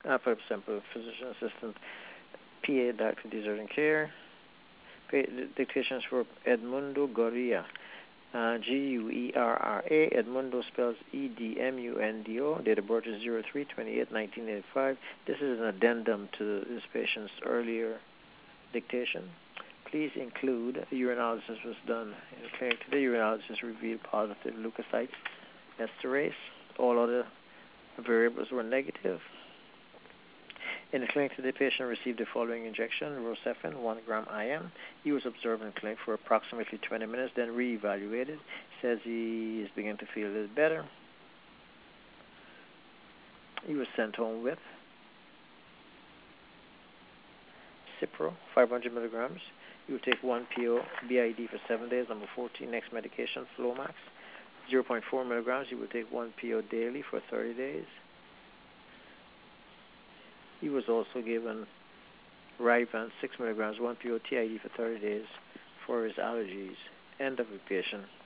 For example, physician assistant, PA, doctor, deserting care. Dictations for Edmundo Guerra. Guerra. Edmundo spells Edmundo. Date of birth is 03/28/1985. This is an addendum to this patient's earlier dictation. Please include urinalysis was done in the clinic today. Urinalysis revealed positive leukocyte esterase. All other variables were negative. In the clinic today, the patient received the following injection: Rocephin, 1 gram IM. He was observed in the clinic for approximately 20 minutes, then reevaluated. Says he is beginning to feel a little better. He was sent home with Cipro, 500 milligrams. You will take 1 PO BID for 7 days. Number 14, next medication, Flomax, 0.4 milligrams. You will take 1 PO daily for 30 days. He was also given Ryvan, 6 milligrams, 1 PO TID for 30 days for his allergies. End of the patient.